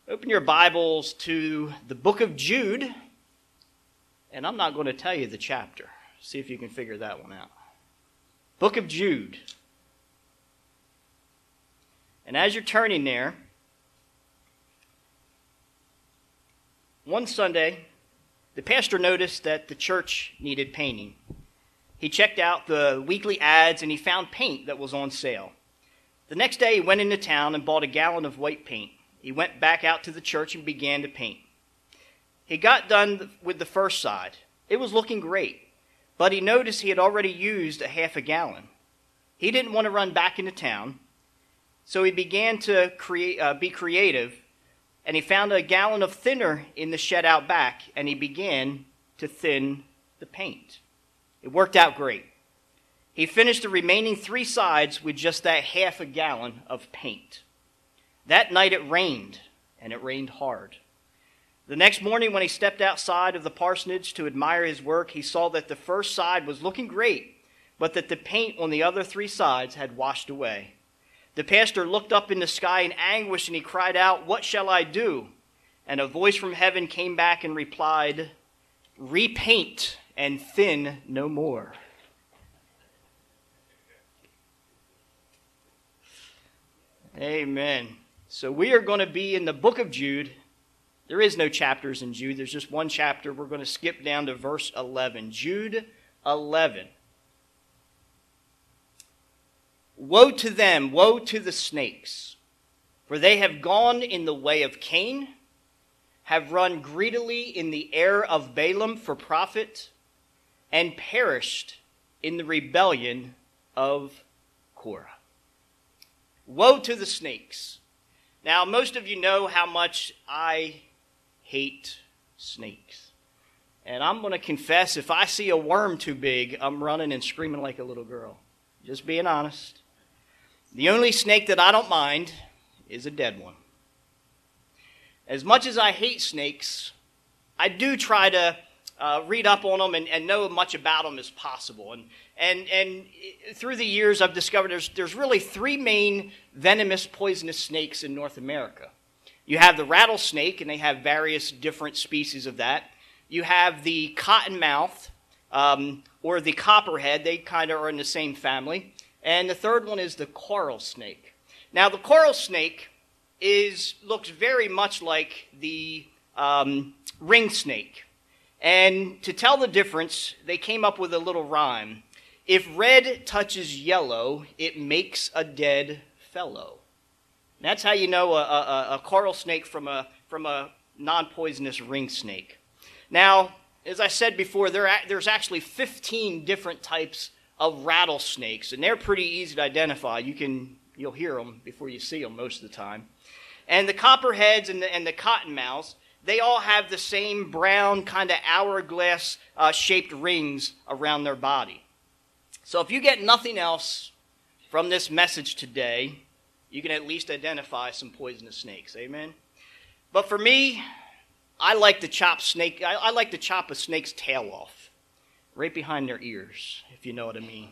Open your Bibles to the book of Jude, and I'm not going to tell you the chapter. See if you can figure that one out. Book of Jude. And as you're turning there, one Sunday, the pastor noticed that the church needed painting. He checked out the weekly ads and he found paint that was on sale. The next day, he went into town and bought a gallon of white paint. He went back out to the church and began to paint. He got done with the first side. It was looking great, but he noticed he had already used a half a gallon. He didn't want to run back into town, so he began to be creative, and he found a gallon of thinner in the shed out back, and he began to thin the paint. It worked out great. He finished the remaining 3 sides with just that half a gallon of paint. That night it rained, and it rained hard. The next morning when he stepped outside of the parsonage to admire his work, he saw that the first side was looking great, but that the paint on the other 3 sides had washed away. The pastor looked up in the sky in anguish, and he cried out, "What shall I do?" And a voice from heaven came back and replied, "Repaint and thin no more." Amen. So we are going to be in the book of Jude. There is no chapters in Jude. There's just one chapter. We're going to skip down to verse 11. Jude 11. Woe to them, woe to the snakes, for they have gone in the way of Cain, have run greedily in the error of Balaam for profit, and perished in the rebellion of Korah. Woe to the snakes. Now, most of you know how much I hate snakes. And I'm going to confess, if I see a worm too big, I'm running and screaming like a little girl. Just being honest. The only snake that I don't mind is a dead one. As much as I hate snakes, I do try to read up on them and know as much about them as possible. And through the years, I've discovered there's really 3 main venomous, poisonous snakes in North America. You have the rattlesnake, and they have various different species of that. You have the cottonmouth, or the copperhead. They kind of are in the same family. And the third one is the coral snake. Now, the coral snake looks very much like the ring snake. And to tell the difference, they came up with a little rhyme. If red touches yellow, it makes a dead fellow. And that's how you know a coral snake from a non-poisonous ring snake. Now, as I said before, there's actually 15 different types of rattlesnakes, and they're pretty easy to identify. You'll hear them before you see them most of the time. And the copperheads and the cottonmouths, they all have the same brown kind of hourglass shaped rings around their body. So if you get nothing else from this message today, you can at least identify some poisonous snakes. Amen? But for me, I like to chop a snake's tail off, right behind their ears, if you know what I mean.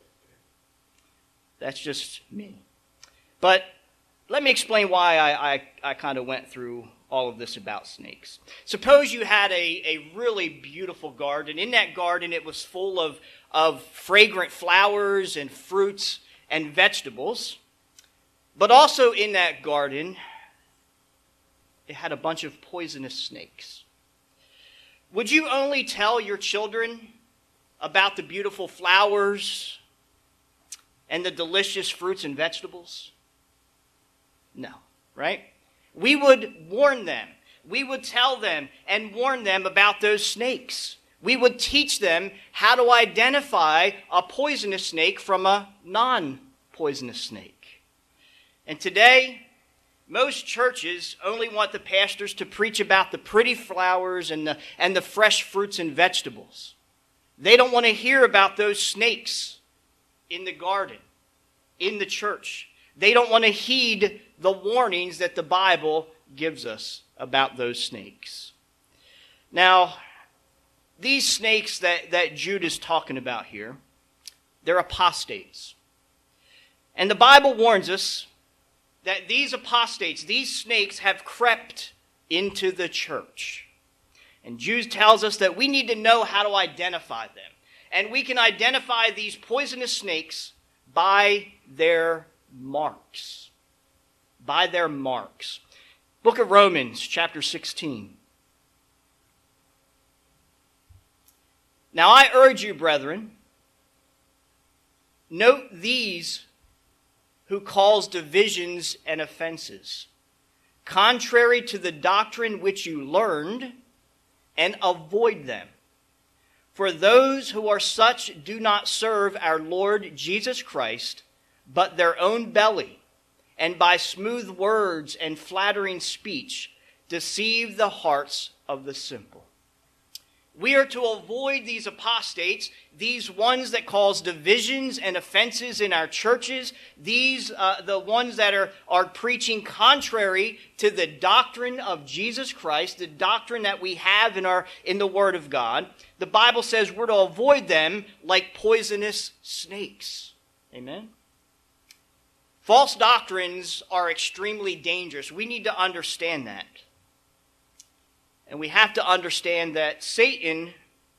That's just me. But let me explain why I kind of went through all of this about snakes. Suppose you had a really beautiful garden. In that garden, it was full of fragrant flowers and fruits and vegetables. But also in that garden, it had a bunch of poisonous snakes. Would you only tell your children about the beautiful flowers and the delicious fruits and vegetables? No, right? We would warn them. We would tell them and warn them about those snakes. We would teach them how to identify a poisonous snake from a non-poisonous snake. And today, most churches only want the pastors to preach about the pretty flowers and the fresh fruits and vegetables. They don't want to hear about those snakes in the garden, in the church. They don't want to heed the warnings that the Bible gives us about those snakes. Now, these snakes that Jude is talking about here, they're apostates. And the Bible warns us that these apostates, these snakes, have crept into the church. And Jude tells us that we need to know how to identify them. And we can identify these poisonous snakes by their marks. By their marks. Book of Romans, chapter 16. Now I urge you, brethren, note these who cause divisions and offenses, contrary to the doctrine which you learned, and avoid them. For those who are such do not serve our Lord Jesus Christ, but their own belly, and by smooth words and flattering speech deceive the hearts of the simple. We are to avoid these apostates, these ones that cause divisions and offenses in our churches, these the ones that are preaching contrary to the doctrine of Jesus Christ, the doctrine that we have in the Word of God. The Bible says we're to avoid them like poisonous snakes. Amen? False doctrines are extremely dangerous. We need to understand that. And we have to understand that Satan's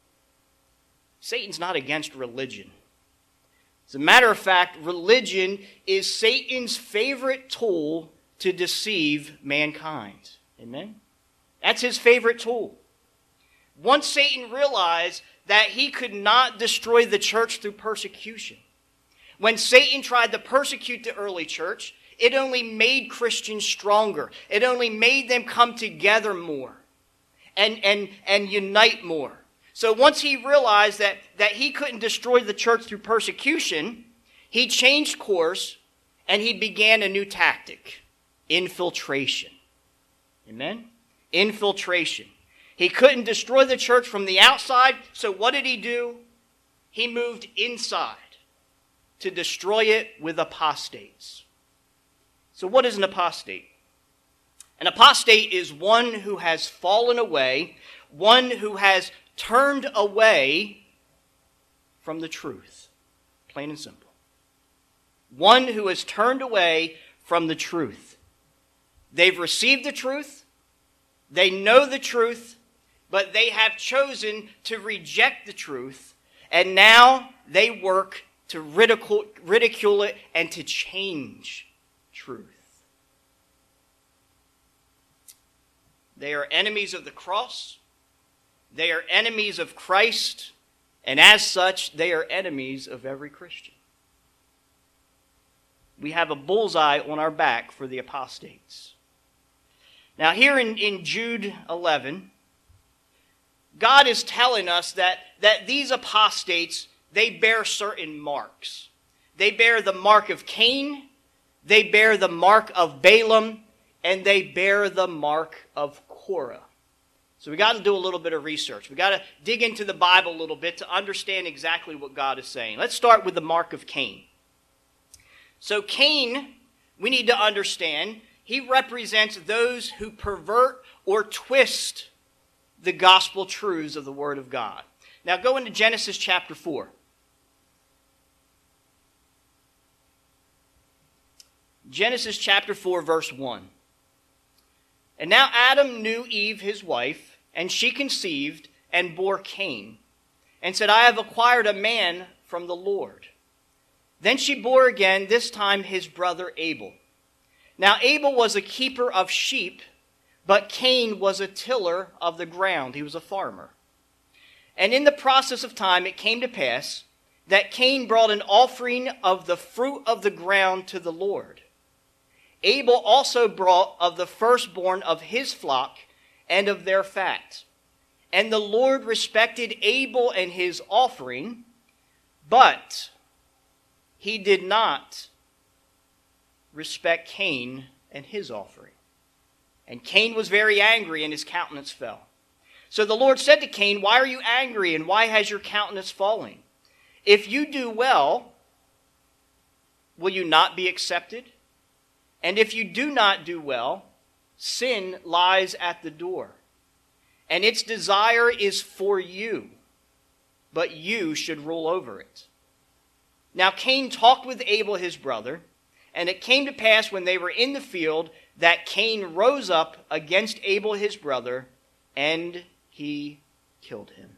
not against religion. As a matter of fact, religion is Satan's favorite tool to deceive mankind. Amen? That's his favorite tool. Once Satan realized that he could not destroy the church through persecution, when Satan tried to persecute the early church, it only made Christians stronger. It only made them come together more. And unite more. So once he realized that he couldn't destroy the church through persecution, he changed course and he began a new tactic: infiltration. Amen? Infiltration. He couldn't destroy the church from the outside, so what did he do? He moved inside to destroy it with apostates. So what is an apostate? An apostate is one who has fallen away, one who has turned away from the truth. Plain and simple. One who has turned away from the truth. They've received the truth, they know the truth, but they have chosen to reject the truth, and now they work to ridicule it and to change truth. They are enemies of the cross. They are enemies of Christ. And as such, they are enemies of every Christian. We have a bullseye on our back for the apostates. Now here in Jude 11, God is telling us that these apostates, they bear certain marks. They bear the mark of Cain. They bear the mark of Balaam. And they bear the mark of Korah. So we got to do a little bit of research. We got to dig into the Bible a little bit to understand exactly what God is saying. Let's start with the mark of Cain. So Cain, we need to understand, he represents those who pervert or twist the gospel truths of the Word of God. Now go into Genesis chapter 4. Genesis chapter 4, verse 1. And now Adam knew Eve his wife, and she conceived and bore Cain, and said, I have acquired a man from the Lord. Then she bore again, this time his brother Abel. Now Abel was a keeper of sheep, but Cain was a tiller of the ground. He was a farmer. And in the process of time it came to pass that Cain brought an offering of the fruit of the ground to the Lord. Abel also brought of the firstborn of his flock and of their fat. And the Lord respected Abel and his offering, but he did not respect Cain and his offering. And Cain was very angry, and his countenance fell. So the Lord said to Cain, why are you angry, and why has your countenance fallen? If you do well, will you not be accepted? And if you do not do well, sin lies at the door, and its desire is for you, but you should rule over it. Now Cain talked with Abel his brother, And it came to pass when they were in the field that Cain rose up against Abel his brother, and he killed him.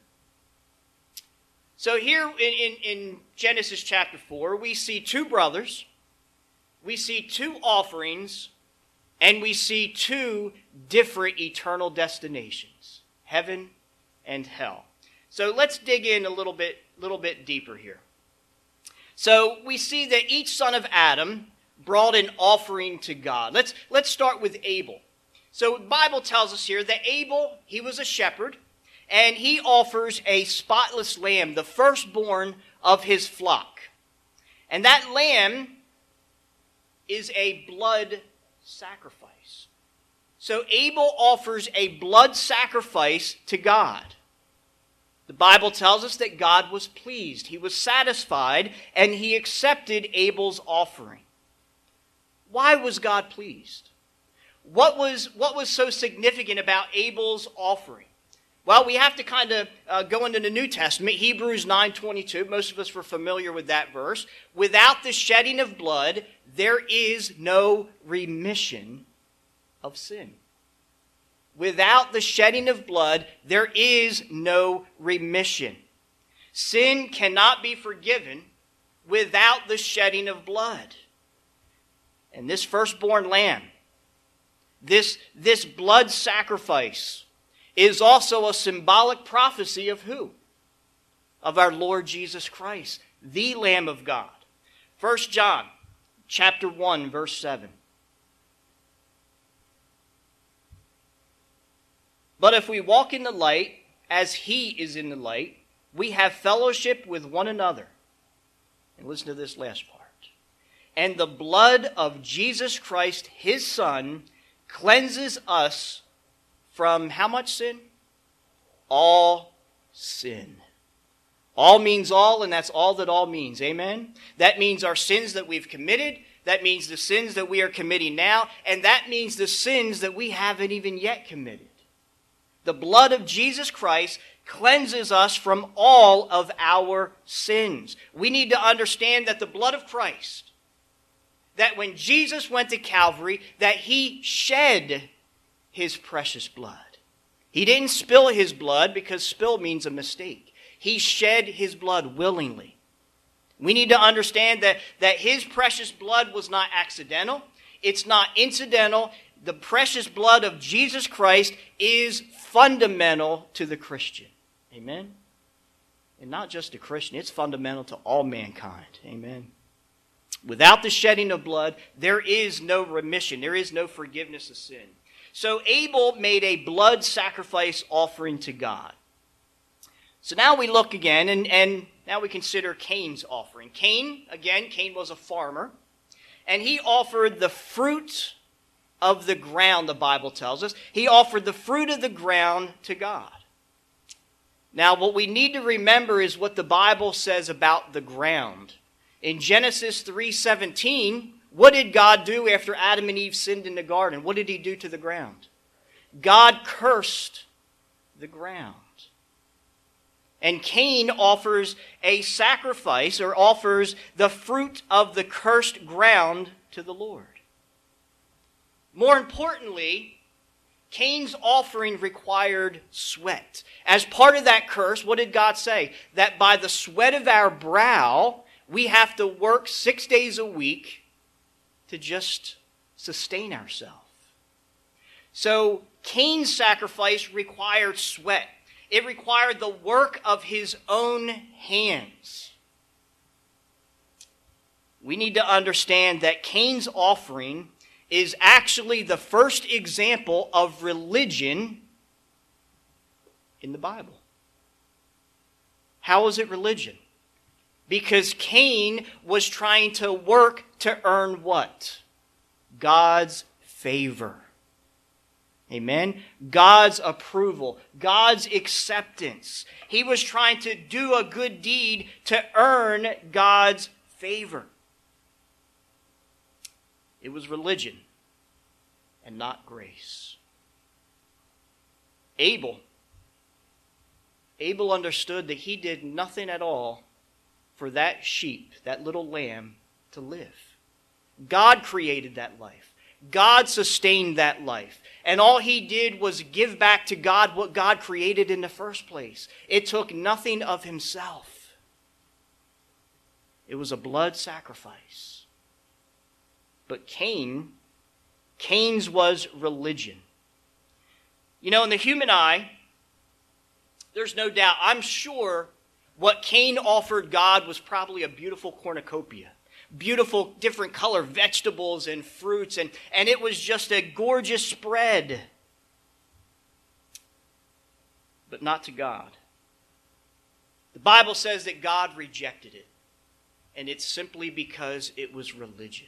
So here in Genesis chapter 4, we see two brothers, we see two offerings, and we see two different eternal destinations, heaven and hell. So let's dig in a little bit deeper here. So we see that each son of Adam brought an offering to God. Let's start with Abel. So the Bible tells us here that Abel, he was a shepherd, and he offers a spotless lamb, the firstborn of his flock. And that lamb is a blood sacrifice. So Abel offers a blood sacrifice to God. The Bible tells us that God was pleased. He was satisfied, and he accepted Abel's offering. Why was God pleased? What was so significant about Abel's offering? Well, we have to kind of go into the New Testament, Hebrews 9:22. Most of us were familiar with that verse. Without the shedding of blood, there is no remission of sin. Without the shedding of blood, there is no remission. Sin cannot be forgiven without the shedding of blood. And this firstborn lamb, this blood sacrifice, is also a symbolic prophecy of who? Of our Lord Jesus Christ, the Lamb of God. 1 John chapter 1, verse 7. But if we walk in the light, as he is in the light, we have fellowship with one another. And listen to this last part. And the blood of Jesus Christ, his Son, cleanses us from how much sin? All sin. All means all, and that's all that all means. Amen? That means our sins that we've committed. That means the sins that we are committing now. And that means the sins that we haven't even yet committed. The blood of Jesus Christ cleanses us from all of our sins. We need to understand that the blood of Christ, that when Jesus went to Calvary, that he shed his precious blood. He didn't spill his blood, because spill means a mistake. He shed his blood willingly. We need to understand that his precious blood was not accidental. It's not incidental. The precious blood of Jesus Christ is fundamental to the Christian. Amen? And not just the Christian, it's fundamental to all mankind. Amen? Without the shedding of blood, there is no remission. There is no forgiveness of sin. So Abel made a blood sacrifice offering to God. So now we look again, and now we consider Cain's offering. Cain was a farmer, and he offered the fruit of the ground, the Bible tells us. He offered the fruit of the ground to God. Now, what we need to remember is what the Bible says about the ground. In Genesis 3:17, what did God do after Adam and Eve sinned in the garden? What did he do to the ground? God cursed the ground. And Cain offers a sacrifice, or offers the fruit of the cursed ground to the Lord. More importantly, Cain's offering required sweat. As part of that curse, what did God say? That by the sweat of our brow, we have to work 6 days a week to just sustain ourselves. So Cain's sacrifice required sweat. It required the work of his own hands. We need to understand that Cain's offering is actually the first example of religion in the Bible. How is it religion? Because Cain was trying to work to earn what? God's favor. Amen? God's approval. God's acceptance. He was trying to do a good deed to earn God's favor. It was religion and not grace. Abel understood that he did nothing at all for that sheep, that little lamb, to live. God created that life. God sustained that life. And all he did was give back to God what God created in the first place. It took nothing of himself. It was a blood sacrifice. But Cain's was religion. You know, in the human eye, there's no doubt, I'm sure what Cain offered God was probably a beautiful cornucopia. Beautiful different color vegetables and fruits, and it was just a gorgeous spread. But not to God. The Bible says that God rejected it, and it's simply because it was religion.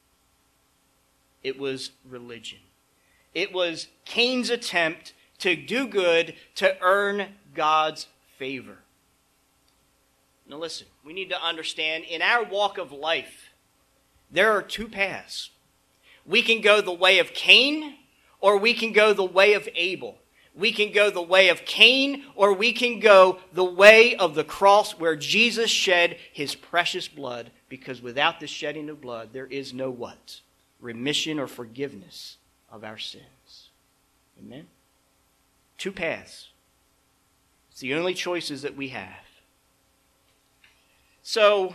It was religion. It was Cain's attempt to do good to earn God's favor. Now listen, we need to understand in our walk of life, there are two paths. We can go the way of Cain, or we can go the way of Abel. We can go the way of Cain, or we can go the way of the cross where Jesus shed his precious blood, because without the shedding of blood, there is no what? Remission or forgiveness of our sins. Amen? Two paths. It's the only choices that we have. So,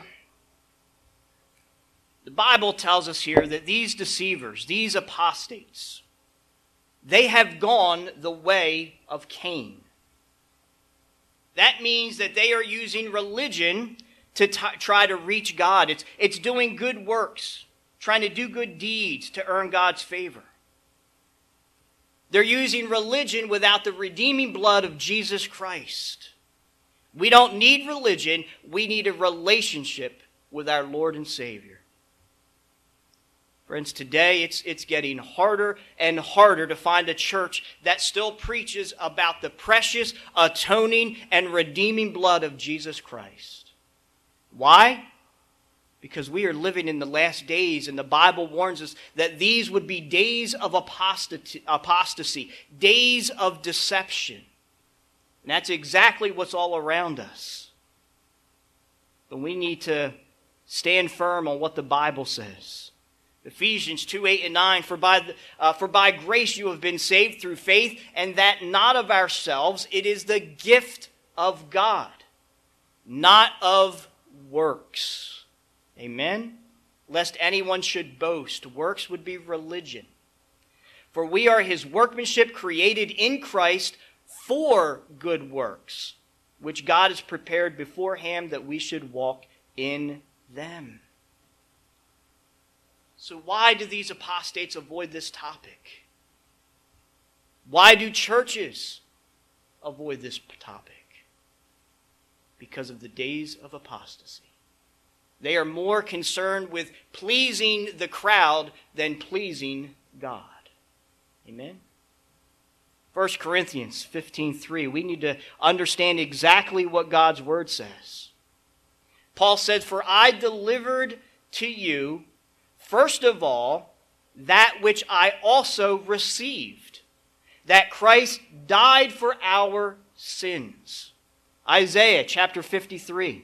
the Bible tells us here that these deceivers, these apostates, they have gone the way of Cain. That means that they are using religion to try to reach God. It's doing good works, trying to do good deeds to earn God's favor. They're using religion without the redeeming blood of Jesus Christ. We don't need religion. We need a relationship with our Lord and Savior. Friends, today it's getting harder and harder to find a church that still preaches about the precious, atoning, and redeeming blood of Jesus Christ. Why? Because we are living in the last days, and the Bible warns us that these would be days of apostasy, days of deception. And that's exactly what's all around us. But we need to stand firm on what the Bible says. Ephesians 2:8-9, for by grace you have been saved through faith, and that not of ourselves, it is the gift of God, not of works. Amen? Lest anyone should boast. Works would be religion. For we are his workmanship, created in Christ for good works, which God has prepared beforehand that we should walk in them. So why do these apostates avoid this topic? Why do churches avoid this topic? Because of the days of apostasy. They are more concerned with pleasing the crowd than pleasing God. Amen? 1 Corinthians 15:3. We need to understand exactly what God's word says. Paul said, "For I delivered to you, first of all, that which I also received, that Christ died for our sins." Isaiah chapter 53,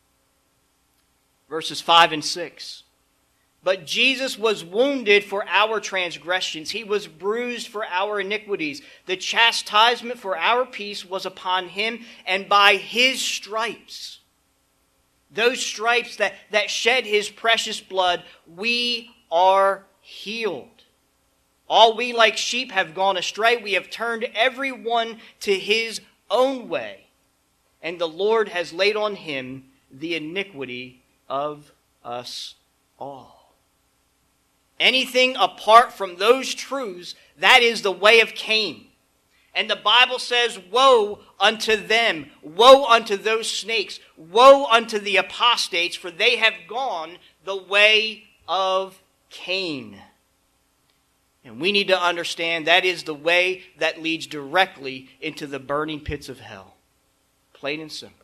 verses 5 and 6. But Jesus was wounded for our transgressions. He was bruised for our iniquities. The chastisement for our peace was upon him, and by his stripes, those stripes that shed his precious blood, we are healed. All we like sheep have gone astray. We have turned every one to his own way, and the Lord has laid on him the iniquity of us all. Anything apart from those truths, that is the way of Cain. And the Bible says, woe unto them, woe unto those snakes, woe unto the apostates, for they have gone the way of Cain. And we need to understand that is the way that leads directly into the burning pits of hell. Plain and simple.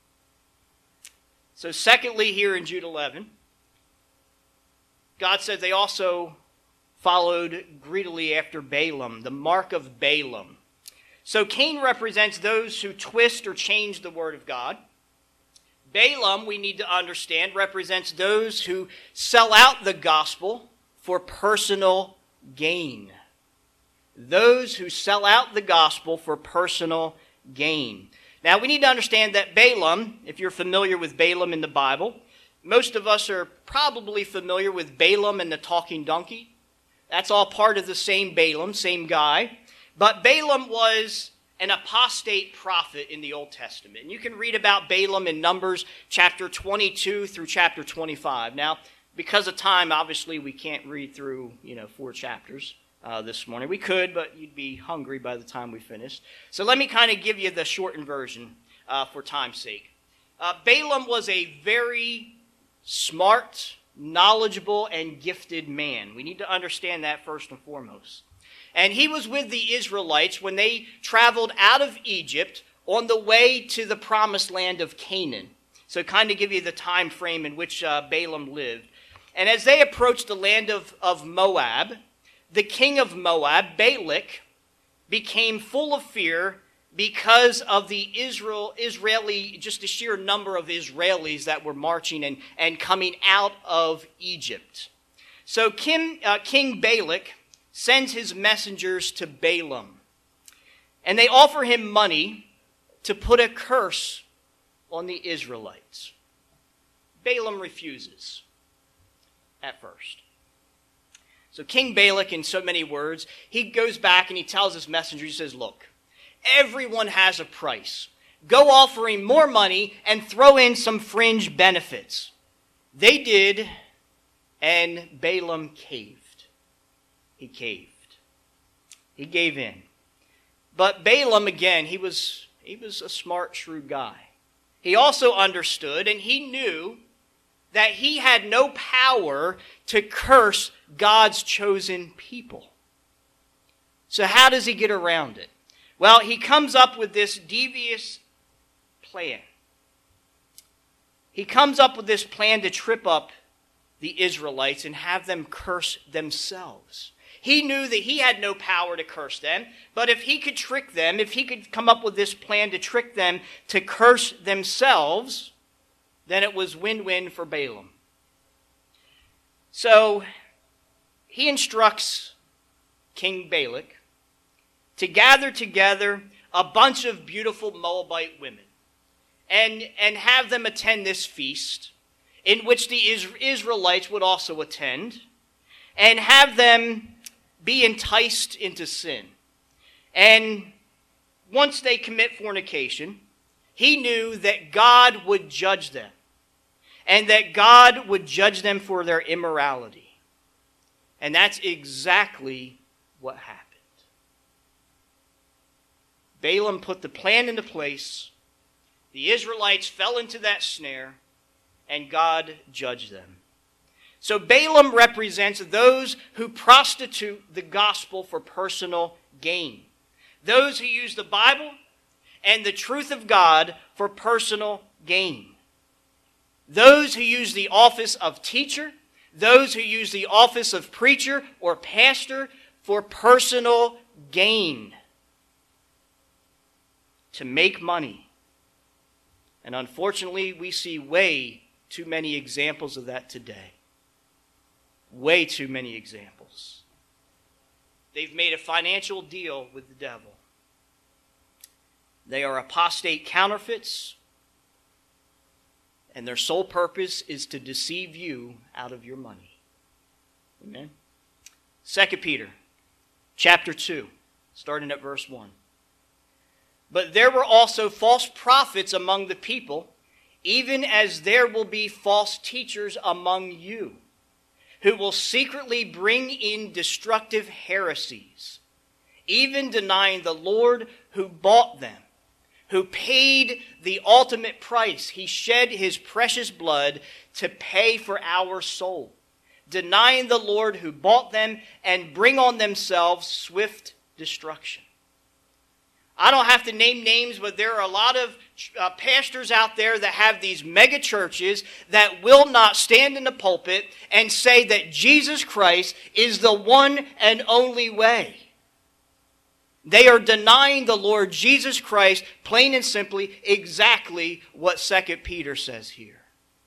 So secondly, here in Jude 11, God says they also followed greedily after Balaam, the mark of Balaam. So Cain represents those who twist or change the word of God. Balaam, we need to understand, represents those who sell out the gospel for personal gain. Those who sell out the gospel for personal gain. Now, we need to understand that Balaam, if you're familiar with Balaam in the Bible, most of us are probably familiar with Balaam and the talking donkey. That's all part of the same Balaam, same guy. But Balaam was an apostate prophet in the Old Testament. And you can read about Balaam in Numbers chapter 22 through chapter 25. Now, because of time, obviously, we can't read through, 4 chapters this morning. We could, but you'd be hungry by the time we finished. So let me kind of give you the shortened version for time's sake. Balaam was a very smart, knowledgeable, and gifted man. We need to understand that first and foremost. And he was with the Israelites when they traveled out of Egypt on the way to the promised land of Canaan. So kind of give you the time frame in which Balaam lived. And as they approached the land of Moab, the king of Moab, Balak, became full of fear because of the Israeli, just the sheer number of Israelis that were marching and coming out of Egypt. So King Balak sends his messengers to Balaam, and they offer him money to put a curse on the Israelites. Balaam refuses at first. So King Balak, in so many words, he goes back and he tells his messenger, he says, look, everyone has a price. Go offer him more money and throw in some fringe benefits. They did, and Balaam caved. He caved. He gave in. But Balaam, again, he was a smart, shrewd guy. He also understood, and he knew that he had no power to curse God's chosen people. So how does he get around it? Well, he comes up with this devious plan. He comes up with this plan to trip up the Israelites and have them curse themselves. He knew that he had no power to curse them, but if he could trick them, if he could come up with this plan to trick them to curse themselves, then it was win-win for Balaam. So he instructs King Balak to gather together a bunch of beautiful Moabite women and have them attend this feast in which the Israelites would also attend, and have them be enticed into sin. And once they commit fornication, he knew that God would judge them, and that God would judge them for their immorality. And that's exactly what happened. Balaam put the plan into place, the Israelites fell into that snare, and God judged them. So Balaam represents those who prostitute the gospel for personal gain. Those who use the Bible and the truth of God for personal gain. Those who use the office of teacher, those who use the office of preacher or pastor for personal gain. To make money. And unfortunately, we see way too many examples of that today. Way too many examples. They've made a financial deal with the devil. They are apostate counterfeits, and their sole purpose is to deceive you out of your money. Amen? 2 Peter chapter 2, starting at verse 1. But there were also false prophets among the people, even as there will be false teachers among you, who will secretly bring in destructive heresies, even denying the Lord who bought them, who paid the ultimate price. He shed his precious blood to pay for our soul, denying the Lord who bought them, and bring on themselves swift destruction. I don't have to name names, but there are a lot of pastors out there that have these mega churches that will not stand in the pulpit and say that Jesus Christ is the one and only way. They are denying the Lord Jesus Christ, plain and simply, exactly what 2 Peter says here.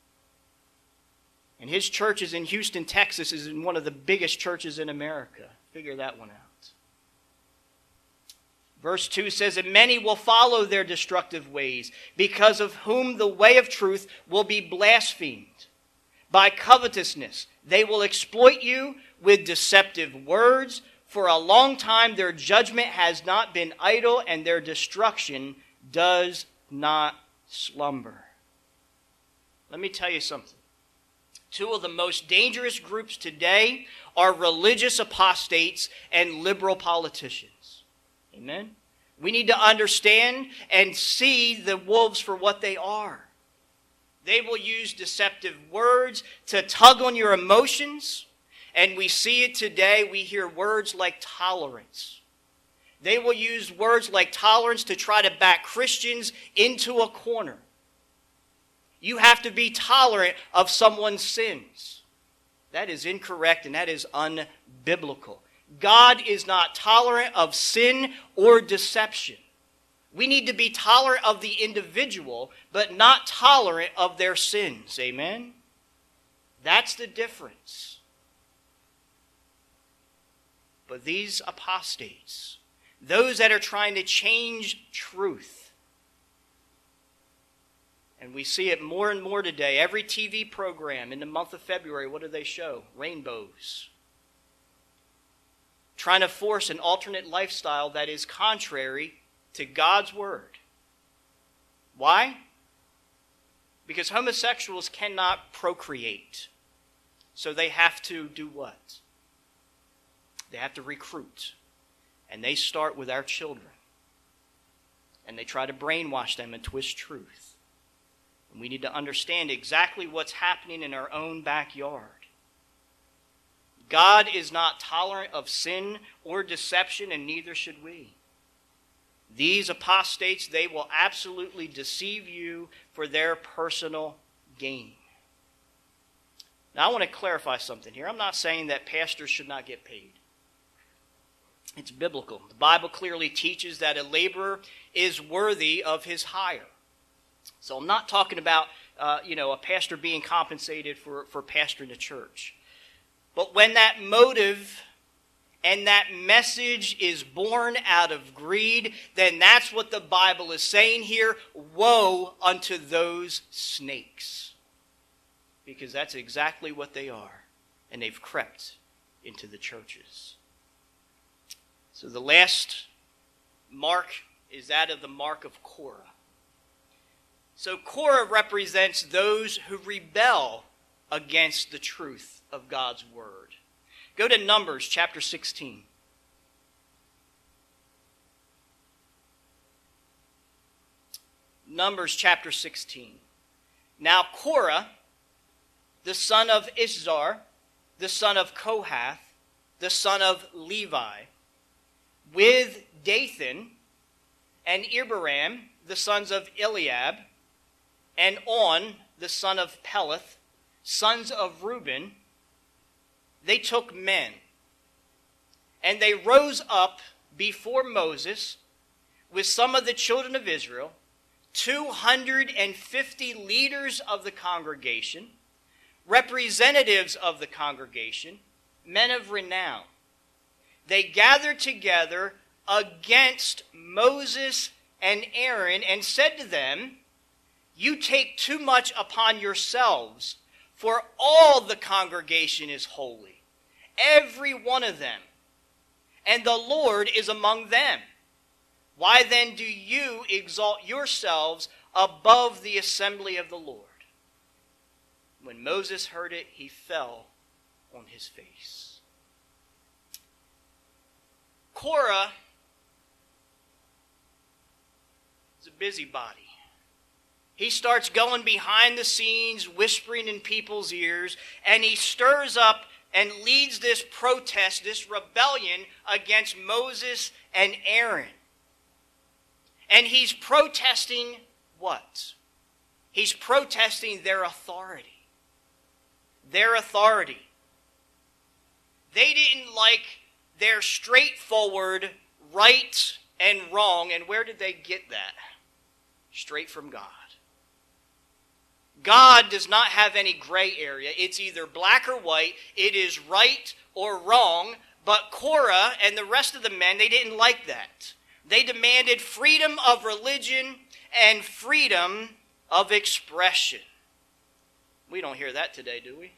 And his church is in Houston, Texas, is in one of the biggest churches in America. Figure that one out. Verse 2 says, and many will follow their destructive ways, because of whom the way of truth will be blasphemed. By covetousness, they will exploit you with deceptive words. For a long time their judgment has not been idle, and their destruction does not slumber. Let me tell you something. Two of the most dangerous groups today are religious apostates and liberal politicians. Amen? We need to understand and see the wolves for what they are. They will use deceptive words to tug on your emotions. And we see it today. We hear words like tolerance. They will use words like tolerance to try to back Christians into a corner. You have to be tolerant of someone's sins. That is incorrect and that is unbiblical. God is not tolerant of sin or deception. We need to be tolerant of the individual, but not tolerant of their sins. Amen? That's the difference. But these apostates, those that are trying to change truth, and we see it more and more today. Every TV program in the month of February, what do they show? Rainbows. Trying to force an alternate lifestyle that is contrary to God's word. Why? Because homosexuals cannot procreate. So they have to do what? They have to recruit. And they start with our children. And they try to brainwash them and twist truth. And we need to understand exactly what's happening in our own backyard. God is not tolerant of sin or deception, and neither should we. These apostates, they will absolutely deceive you for their personal gain. Now, I want to clarify something here. I'm not saying that pastors should not get paid. It's biblical. The Bible clearly teaches that a laborer is worthy of his hire. So I'm not talking about, a pastor being compensated for pastoring a church. But when that motive and that message is born out of greed, then that's what the Bible is saying here. Woe unto those snakes. Because that's exactly what they are. And they've crept into the churches. So the last mark is that of the mark of Korah. So Korah represents those who rebel against the truth of God's word. Go to Numbers chapter 16. Numbers chapter 16. Now Korah, the son of Ishzar, the son of Kohath, the son of Levi, with Dathan and Abiram, the sons of Eliab, and On, the son of Peleth, sons of Reuben, they took men. And they rose up before Moses with some of the children of Israel, 250 leaders of the congregation, representatives of the congregation, men of renown. They gathered together against Moses and Aaron and said to them, you take too much upon yourselves, for all the congregation is holy, every one of them, and the Lord is among them. Why then do you exalt yourselves above the assembly of the Lord? When Moses heard it, he fell on his face. Korah is a busybody. He starts going behind the scenes, whispering in people's ears, and he stirs up and leads this protest, this rebellion against Moses and Aaron. And he's protesting what? He's protesting their authority. Their authority. They didn't like their straightforward right and wrong. And where did they get that? Straight from God. God does not have any gray area. It's either black or white. It is right or wrong. But Korah and the rest of the men, they didn't like that. They demanded freedom of religion and freedom of expression. We don't hear that today, do we?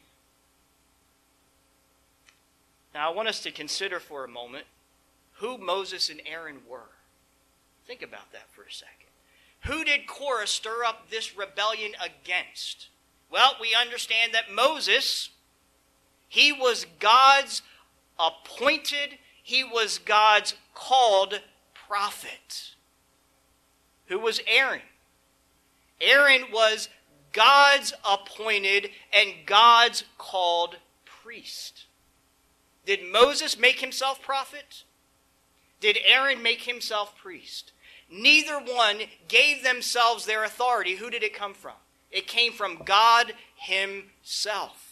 Now, I want us to consider for a moment who Moses and Aaron were. Think about that for a second. Who did Korah stir up this rebellion against? Well, we understand that Moses, he was God's appointed, he was God's called prophet. Who was Aaron? Aaron was God's appointed and God's called priest. Did Moses make himself prophet? Did Aaron make himself priest? Neither one gave themselves their authority. Who did it come from? It came from God himself.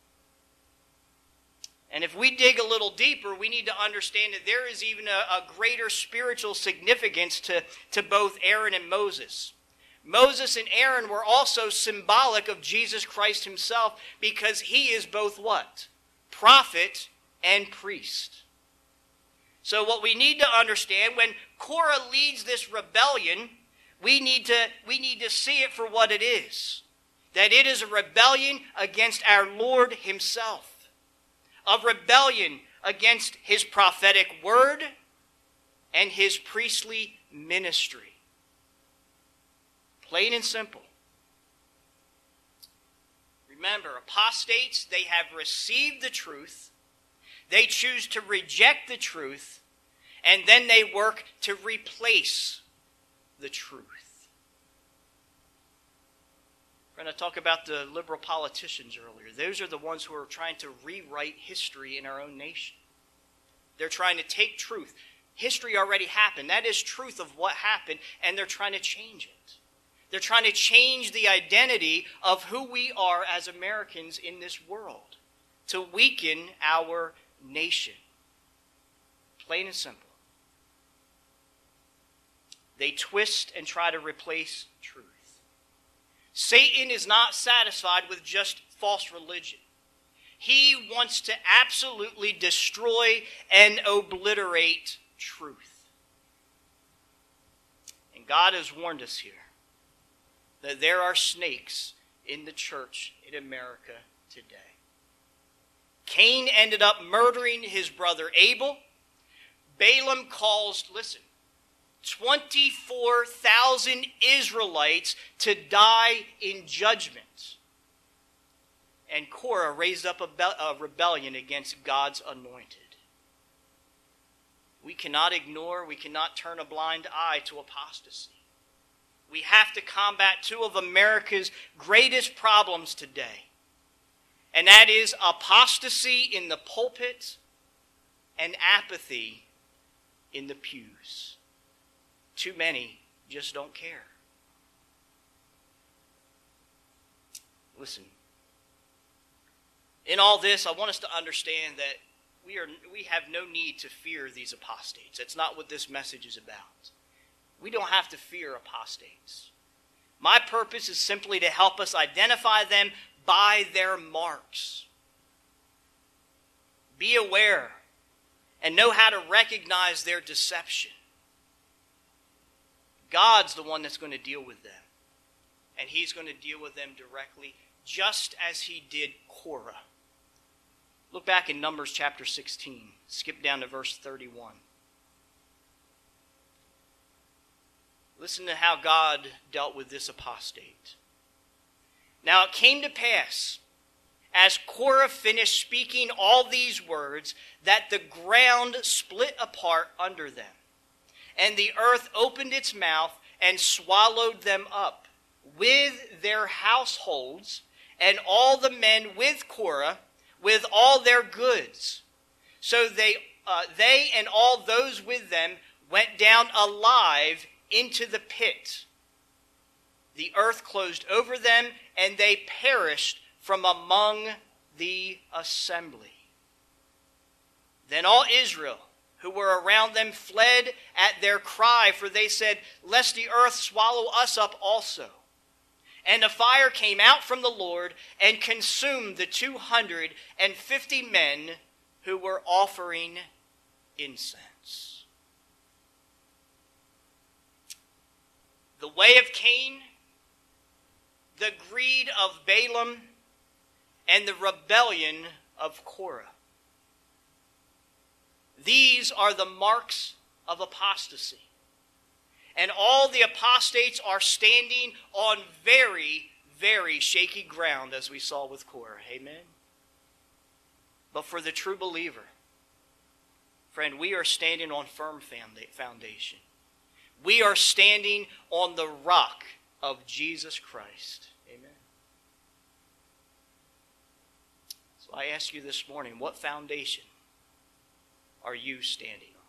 And if we dig a little deeper, we need to understand that there is even a greater spiritual significance to both Aaron and Moses. Moses and Aaron were also symbolic of Jesus Christ himself because he is both what? Prophet and priest. So what we need to understand, when Korah leads this rebellion, we need to see it for what it is. That it is a rebellion against our Lord himself. A rebellion against his prophetic word and his priestly ministry. Plain and simple. Remember, apostates, they have received the truth. They choose to reject the truth, and then they work to replace the truth. We're going to talk about the liberal politicians earlier. Those are the ones who are trying to rewrite history in our own nation. They're trying to take truth. History already happened. That is truth of what happened, and they're trying to change it. They're trying to change the identity of who we are as Americans in this world to weaken our nation. Plain and simple. They twist and try to replace truth. Satan is not satisfied with just false religion. He wants to absolutely destroy and obliterate truth. And God has warned us here that there are snakes in the church in America today. Cain ended up murdering his brother Abel. Balaam calls, listen, 24,000 Israelites to die in judgment. And Korah raised up a rebellion against God's anointed. We cannot ignore, we cannot turn a blind eye to apostasy. We have to combat two of America's greatest problems today. And that is apostasy in the pulpit and apathy in the pews. Too many just don't care. Listen, in all this, I want us to understand that we have no need to fear these apostates. That's not what this message is about. We don't have to fear apostates. My purpose is simply to help us identify them by their marks. Be aware and know how to recognize their deception. God's the one that's going to deal with them. And he's going to deal with them directly, just as he did Korah. Look back in Numbers chapter 16. Skip down to verse 31. Listen to how God dealt with this apostate. Now it came to pass, as Korah finished speaking all these words, that the ground split apart under them, and the earth opened its mouth and swallowed them up, with their households, and all the men with Korah, with all their goods. So they and all those with them went down alive into the pit. The earth closed over them, and they perished from among the assembly. Then all Israel, who were around them fled at their cry, for they said, "Lest the earth swallow us up also." And a fire came out from the Lord and consumed the 250 men who were offering incense. The way of Cain, the greed of Balaam, and the rebellion of Korah. These are the marks of apostasy. And all the apostates are standing on very, very shaky ground, as we saw with Korah. Amen? But for the true believer, friend, we are standing on firm foundation. We are standing on the rock of Jesus Christ. Amen? So I ask you this morning, what foundation are you standing on?